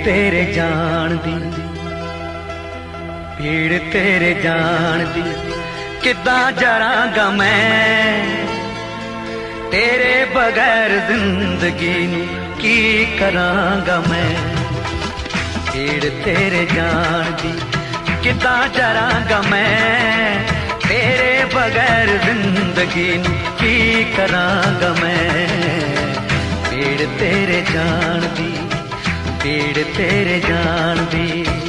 तेरे जान दी, पीड़ तेरे जान दी किदां जरांगा मैं, तेरे बगैर जिंदगी नूं की करांगा मैं। पीड़ तेरे जान दी किदां जरांगा मैं, तेरे बगैर जिंदगी नूं की करांगा मैं। पीड़ तेरे जान दी, पीड़ तेरे जान दी।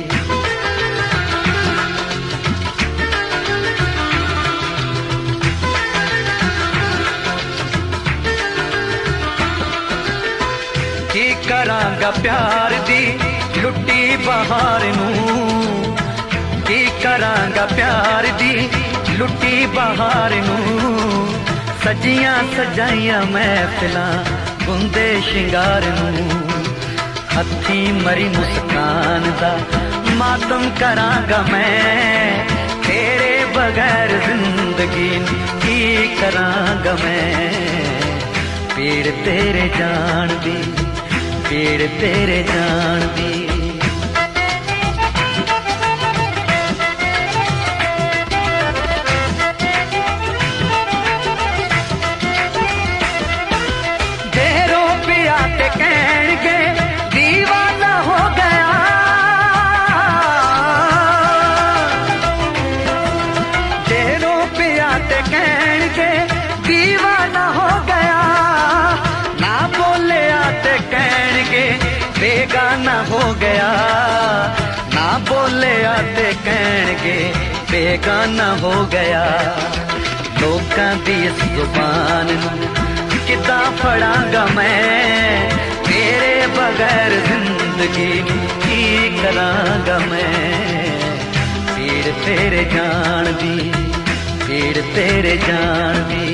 की करांगा प्यार दी लुट्टी बहार नूं, की करांगा प्यार दी लुट्टी बहार नूं। सजियां सजाइयां महफिलां गुंदे शिंगार नूं, हथी मरी मुस्कान दा मातम करांगा मैं, तेरे बगैर जिंदगी की करांगा मैं। पीड़ तेरे जान दी, पीड़ तेरे जान दी। देरो पिया ते कहणगे दीवाना हो गया, देरो पिया ते कहणगे दीवाना हो गया। ना बोलिया ते कहणगे बेगाना हो गया, ना बोलिया ते कहणगे बेगाना हो गया। लोकां दी इस जुबान नूं किदां फड़ांगा मैं, तेरे बगैर जिंदगी नूं की करांगा मैं। पीड़ तेरे जान दी, पीड़ तेरे जान दी।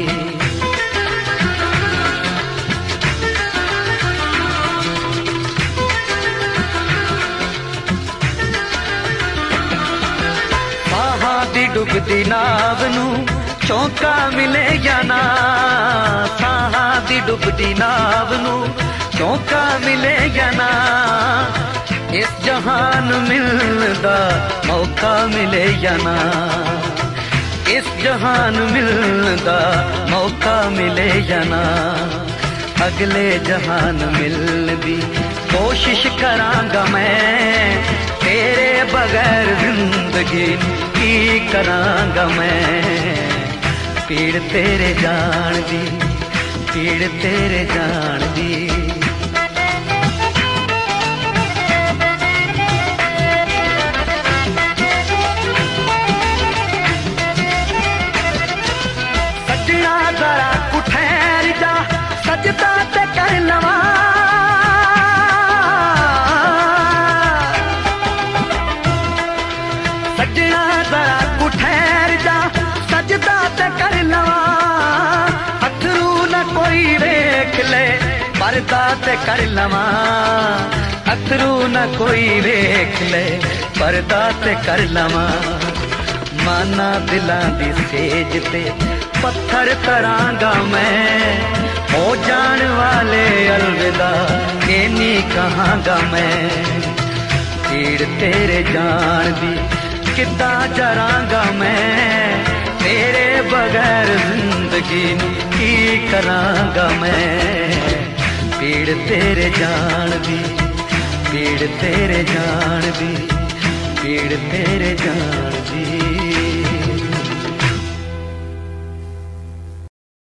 डुबदी नाव नूं चौंका मिले या ना, साहां दी डुबदी नाव नूं चौंका मिले या ना। इस जहान मिलदा मौका मिले या ना, इस जहान मिलदा मौका मिले या ना। अगले जहान मिलदी कोशिश करांगा मैं, तेरे बगैर जिंदगी की करांगा मैं। पीड़ तेरे जान दी, पीड़ तेरे जान दी। सजना जरा कु ठहर जा, सजदा ते कर लवा। सजना जरा कु ठहर जा, सजदा ते कर लवा। अथरू न कोई वेख ले, पर्दा ते कर लवा। अथरू न कोई वेख ले, पर्दा ते कर लवा। माना दिलां दी सेज ते पत्थर करांगा मैं, हो जान वाले अलविदा ये नी कहांगा मैं। पीड़ तेरे जान दी किदां जरांगा मैं, तेरे बगैर जिंदगी की करांगा मैं। पीड़ तेरे जान दी, पीड़ तेरे जान दी, पीड़ तेरे जान दी।